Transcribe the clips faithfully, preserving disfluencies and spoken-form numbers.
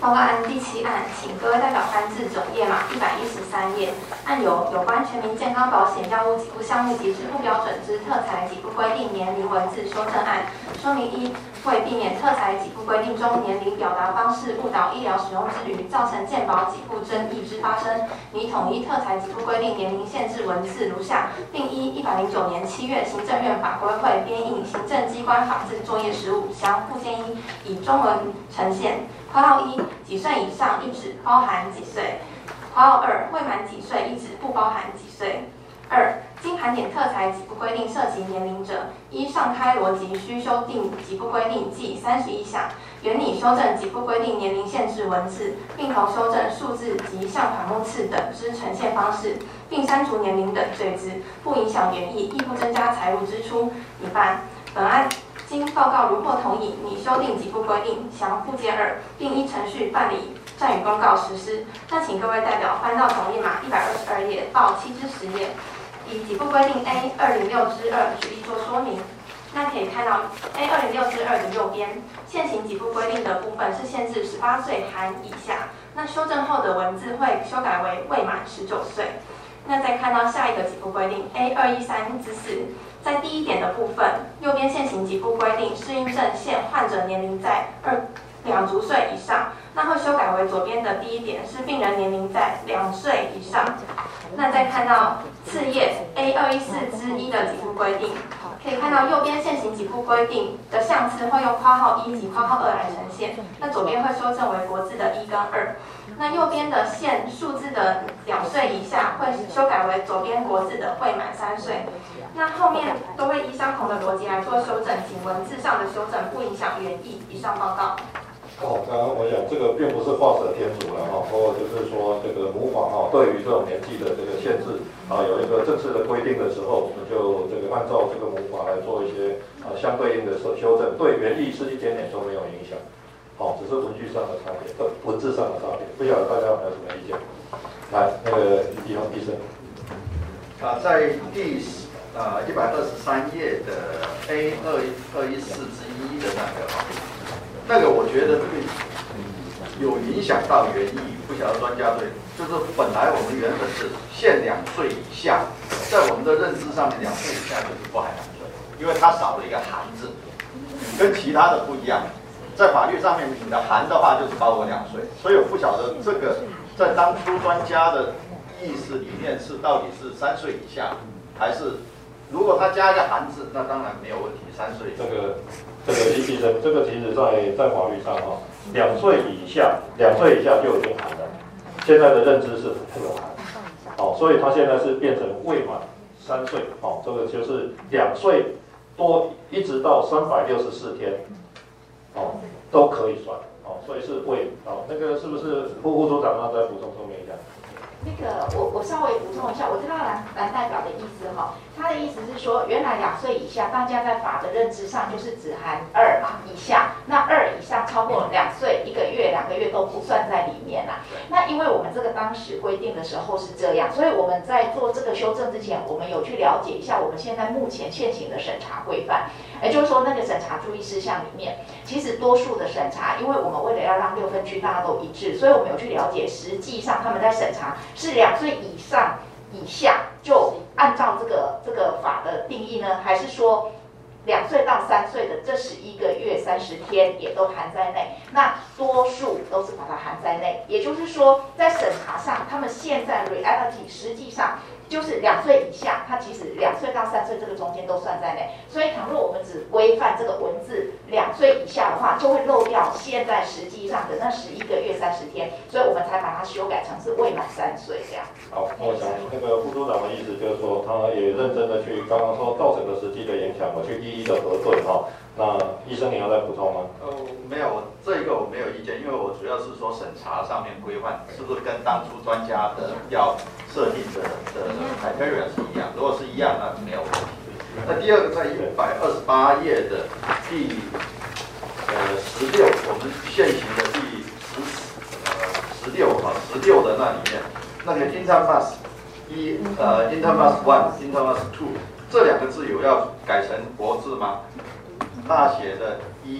报告案第七案，请各位代表翻至总页码一百一十三页。案由有关全民健康保险药物给付项目及支付标准之特材给付规定年龄文字修正案。说明一，为避免特材给付规定中年龄表达方式误导医疗使用之余，造成健保给付争议之发生，拟统一特材给付规定年龄限制文字如下，并依一百零九年七月行政院法规会编印行政机关法制作业实务详附件一，以中文呈现。括号一，几岁以上一指包含几岁。括号二，未满几岁一指不包含几岁。二，经盘点特材给付规定涉及年龄者，依上开逻辑需修订给付规定计三十一项，原拟修正给付规定年龄限制文字，并同修正数字及项款目次等之呈现方式，并删除年龄等罪之，不影响原意，亦不增加财务支出。一半，本案经报告如获同意，拟修订给付规定详附件二，并依程序办理暂予公告实施。那请各位代表翻到总页码一百二十二页到七至十页，以给付规定 A 二零六之二举例做说明。那可以看到 A 二零六之二的右边，现行给付规定的部分是限制十八岁含以下，那修正后的文字会修改为未满十九岁。那再看到下一个给付规定 A 二一三之四。在第一点的部分，右边现行给付规定适应症限患者年龄在二两足岁以上，那会修改为左边的第一点是病人年龄在两岁以上。那再看到次页 A 二一四之一的给付规定，可以看到右边现行给付规定的项次会用括号一及括号二来呈现，那左边会修正为国字的一跟二。那右边的限数字的两岁以下会修改为左边国字的未满三岁。那后面都会依相同的逻辑来做修正，仅文字上的修正不影响原意。以上报告。 哦，刚刚我想这个并不是画蛇添足了哈，或者就是说这个母法哈，对于这种年纪的这个限制啊，有一个正式的规定的时候，我们就这个按照这个母法来做一些啊相对应的修修正，对原意是一点点都没有影响。好、哦，只是文句上的差别，呃，文字上的差别，不晓得大家有没有什么意见？来，那个李宏医生。 啊，在第呃一百二十三页的 A 二二一四之一的那个哈，那个我觉得这个有影响到原意，不晓得专家对，就是本来我们原本是限两岁以下，在我们的认知上面，两岁以下就是不含两岁，因为它少了一个含字，跟其他的不一样。在法律上面，你的含的话就是包括两岁，所以我不晓得这个在当初专家的意思里面是到底是三岁以下，还是如果他加一个含字，那当然没有问题，三岁。 这个这个医生，这个其实在在法律上哈，两岁以下，两岁以下就已经含了，现在的认知是没有含，好、哦，所以他现在是变成未满三岁，好、哦，这个就是两岁多一直到三百六十四天。哦，都可以算，哦，所以是未，哦，那个是不是副副组长要再补充说明一下？ 那个我我稍微补充一下，我知道蓝蓝代表的意思哈，他的意思是说，原来两岁以下，大家在法的认知上就是只含二嘛以下，那二以上超过两岁一个月、两个月都不算在里面啦。那因为我们这个当时规定的时候是这样，所以我们在做这个修正之前，我们有去了解一下我们现在目前现行的审查规范，也就是说那个审查注意事项里面，其实多数的审查，因为我们为了要让六分区大家都一致，所以我们有去了解，实际上他们在审查是两岁以上以下就按照这个这个法的定义呢，还是说两岁到三岁的这十一个月三十天也都含在内？那多数都是把它含在内，也就是说在审查上，他们现在 reality 实际上就是两岁以下，它其实两岁到三岁这个中间都算在内。所以，倘若我们只规范这个文字两岁以下的话，就会漏掉现在实际上的那十一个月三十天，所以我们才把它修改成是未满三岁这样。 好，我想那个副组长的意思就是说，他也认真的去刚刚说造成的实际的影响，我去一一的核对哈。那医生你要再补充吗？ 呃，没有，这一个我没有意见，因为我主要是说审查上面规范是不是跟当初专家的要设定的的 criteria 是一样，如果是一样，那没有问题。那第二个在一百二十八页的第呃十六，我们现行的第十呃十六哈十六的那里面，那个 intermas 一呃 intermas one intermas two 这两个字有要改成国字吗？大写的一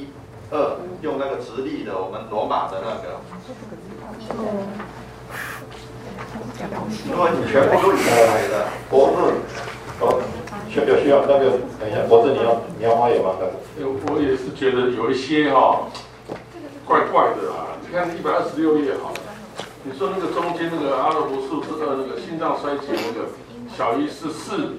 二，用那个直立的我们罗马的那个。如果你全部都以来的国字， 哦，需有需要那个，等一下，国字你要你要发言吗？ 我也是觉得有一些哈、哦，怪怪的啦。你看一百二十六页好了，你说那个中间那个阿拉伯数字二那个心脏衰竭那个小于是四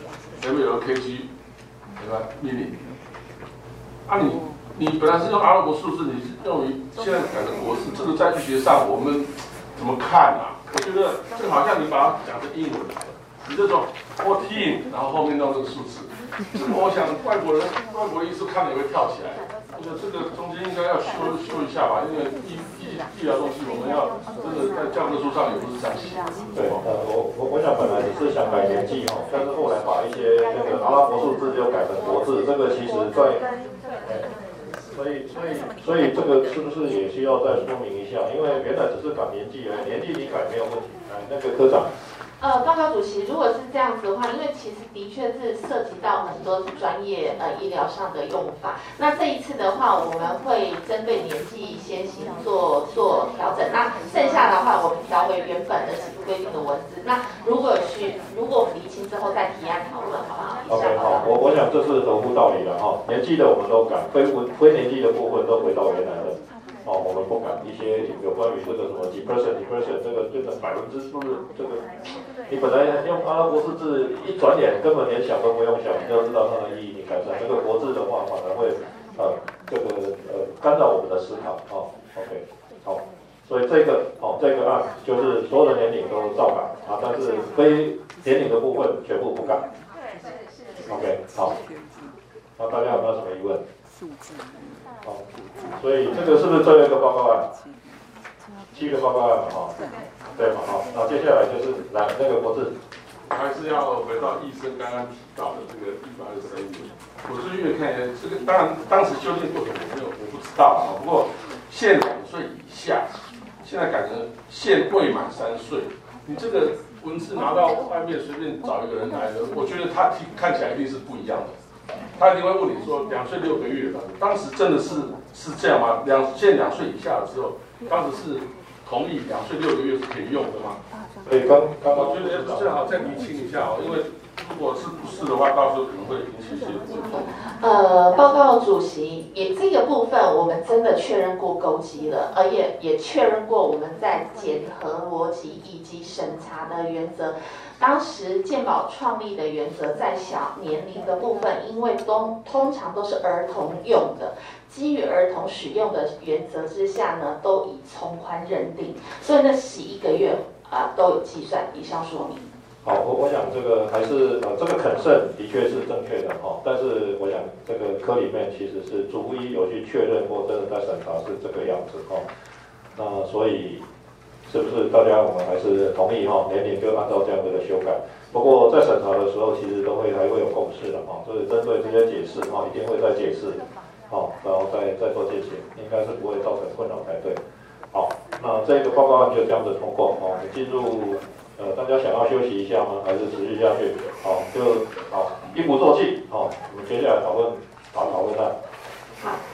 M L K G， 对吧？命令。啊你你本来是用阿拉伯数字，你是用于现在改成国字，这个在医学上我们怎么看啊？我觉得这个好像你把它讲成英文来了，你这种 fourteen， 然后后面弄这个数字，这个我想外国人外国医师看了也会跳起来。这个这个中间应该要修修一下吧，因为医医医疗东西我们要真的在教科书上也不是这样写。 对，呃，我我我想本来只是想改年纪哈，但是后来把一些那个阿拉伯数字就改成国字，这个其实在，哎，所以所以所以这个是不是也需要再说明一下？因为原来只是改年纪而已，年纪你改没有问题。哎，那个科长。 呃，报告主席，如果是这样子的话，因为其实的确是涉及到很多专业呃医疗上的用法。那这一次的话，我们会针对年纪先行做做调整。那剩下的话，我们调回原本的起步规定的文字。那如果需如果我们厘清之后再提案讨论，好不好？ OK， 好，我我想这是合乎道理的哈。年纪的我们都改，非非年纪的部分都回到原来的。哦，我们不改一些有关于这个什么几 percent 几 percent 这个变成百分之是不是这个？你本来用阿拉伯数字，一转眼根本连想都不用想，你就知道它的意义。你改成这个国字的话，反而会呃这个呃干扰我们的思考啊。OK， 好，所以这个哦这个案就是所有的年龄都照改啊，但是非年龄的部分全部不改。OK， 好，那大家有没有什么疑问？好，所以这个是不是最后一个报告案？七个报告案嘛，哈，对嘛，好，那接下来就是来那个国字， 还是要回到医生刚刚提到的这个一百二十三页。我是越看这个，当然当时修订过程我没有我不知道啊，不过限两岁以下，现在改成限未满三岁。你这个文字拿到外面随便找一个人来的，我觉得他看起来一定是不一样的。他一定会问你说两岁六个月了，当时真的是是这样吗？两现在两岁以下的时候，当时是同意两岁六个月是可以用的吗？ 所以刚刚刚我觉得最好再厘清一下哦，因为如果是不是的话，到时候可能会引起一些问题。 呃，报告主席，也这个部分我们真的确认过勾稽了，而且也确认过我们在检核逻辑以及审查的原则。当时健保创立的原则，在小年龄的部分，因为都通常都是儿童用的，基于儿童使用的原则之下呢，都以从宽认定，所以那洗一个月啊、呃、都有计算，以上说明。 好，我我想这个还是呃这个肯慎的确是正确的哈，但是我想这个科里面其实是逐一有去确认过，真的在审查是这个样子哈，那所以。是不是大家我们还是同意哈？年龄就按照这样子的修改。不过在审查的时候，其实都会还会有共识的哈，所以针对这些解释哈，一定会再解释，好，然后再再做进行，应该是不会造成困扰才对。好，那这个报告案就这样子通过哦。进入呃，大家想要休息一下吗？还是持续下去？好，就好，一鼓作气，好，我们接下来讨论。